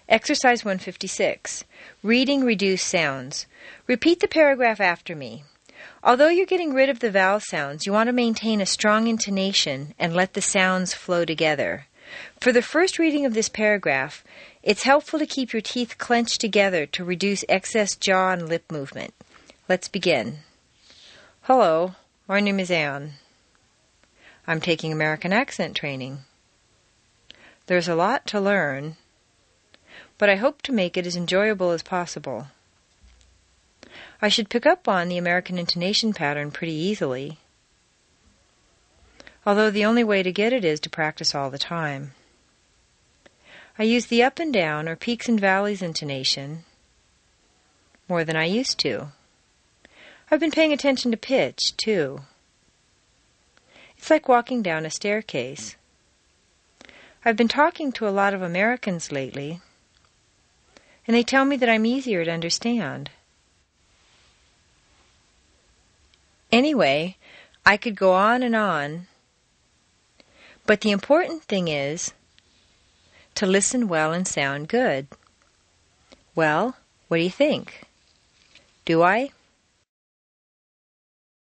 Exercise 156. Reading reduced sounds. Repeat the paragraph after me. Although you're getting rid of the vowel sounds, you want to maintain a strong intonation and let the sounds flow together. For the first reading of this paragraph, it's helpful to keep your teeth clenched together to reduce excess jaw and lip movement. Let's begin. Hello, my name is Anne. I'm taking American accent training. There's a lot to learn, but I hope to make it as enjoyable as possible. I should pick up on the American intonation pattern pretty easily, although the only way to get it is to practice all the time. I use the up and down or peaks and valleys intonation more than I used to. I've been paying attention to pitch, too. It's like walking down a staircase. I've been talking to a lot of Americans lately, and they tell me that I'm easier to understand. Anyway, I could go on, but the important thing is to listen well and sound good. Well, what do you think? Do I?